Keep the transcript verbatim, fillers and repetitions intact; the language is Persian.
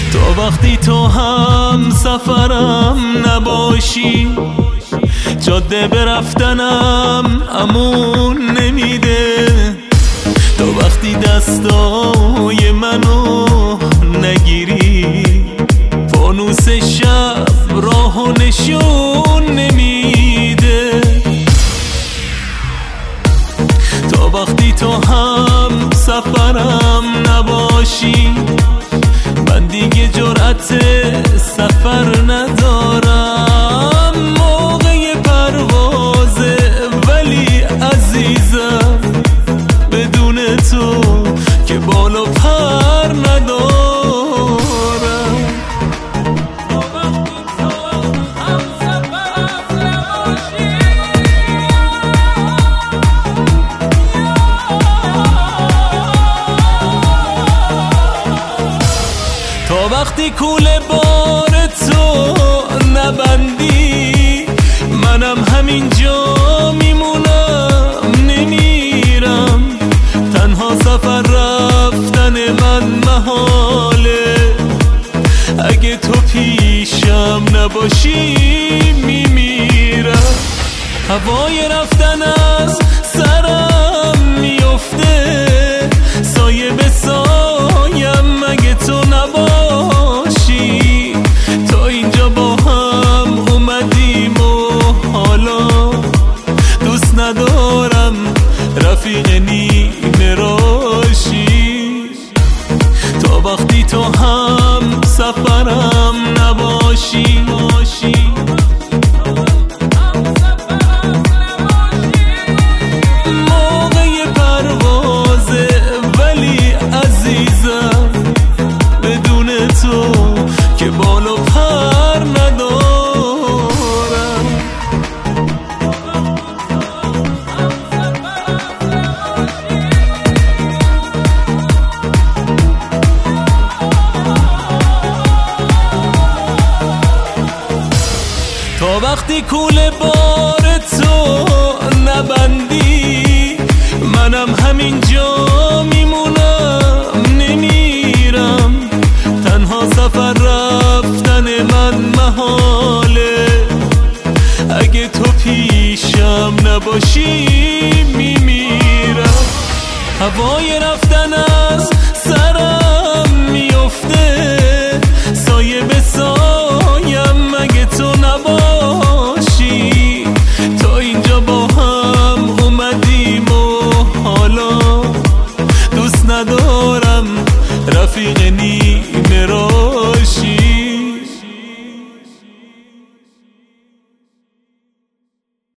تا وقتی تو هم سفرم نباشی جاده برفتنم امون نمیده. تا وقتی دستای منو نگیری فانوس شب راهو نشون نمیده. تا وقتی تو هم سفرم نباشی من دیگه جرأت سفر ندارم. موقع پروازه ولی عزیزم بدون تو که بال و پر ندارم. تا وقتی کوله بار تو نبندی منم همینجا میمونم نمیرم. تنها سفر رفتن من محاله اگه تو پیشم نباشی میمیرم. هوای رفتن از سرم میفته سایه به سایم مگه تو نباشی. تا اینجا با هم اومدیم و حالا دوست ندارم رفیق نیمه راشی. تا وقتی تو هم سفرم نباشی موقع پروازه ولی عزیزم بدون تو که بال و پر ندارم. تا وقتی کوله بار تو نبندی منم همینجا میمونم نمیرم. تنها سفر رفتن من محاله اگه تو پیشم نباشی